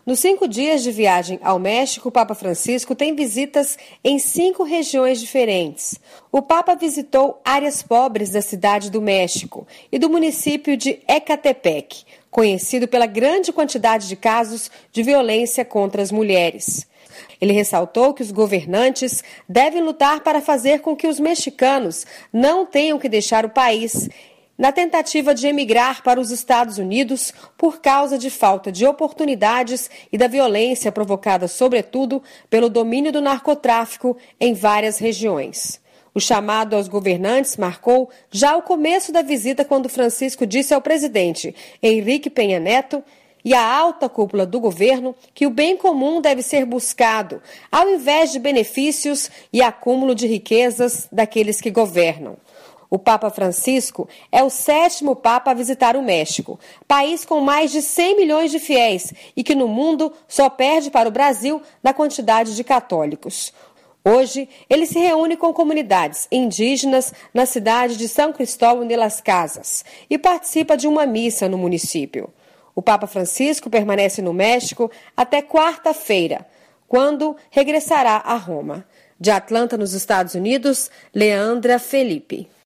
Nos 5 dias de viagem ao México, o Papa Francisco tem visitas em 5 regiões diferentes. O Papa visitou áreas pobres da cidade do México e do município de Ecatepec, conhecido pela grande quantidade de casos de violência contra as mulheres. Ele ressaltou que os governantes devem lutar para fazer com que os mexicanos não tenham que deixar o país na tentativa de emigrar para os Estados Unidos por causa de falta de oportunidades e da violência provocada, sobretudo, pelo domínio do narcotráfico em várias regiões. O chamado aos governantes marcou já o começo da visita, quando Francisco disse ao presidente Enrique Peña Neto e à alta cúpula do governo que o bem comum deve ser buscado, ao invés de benefícios e acúmulo de riquezas daqueles que governam. O Papa Francisco é o 7º Papa a visitar o México, país com mais de 100 milhões de fiéis e que no mundo só perde para o Brasil na quantidade de católicos. Hoje, ele se reúne com comunidades indígenas na cidade de São Cristóbal de las Casas e participa de uma missa no município. O Papa Francisco permanece no México até quarta-feira, quando regressará a Roma. De Atlanta, nos Estados Unidos, Leandra Felipe.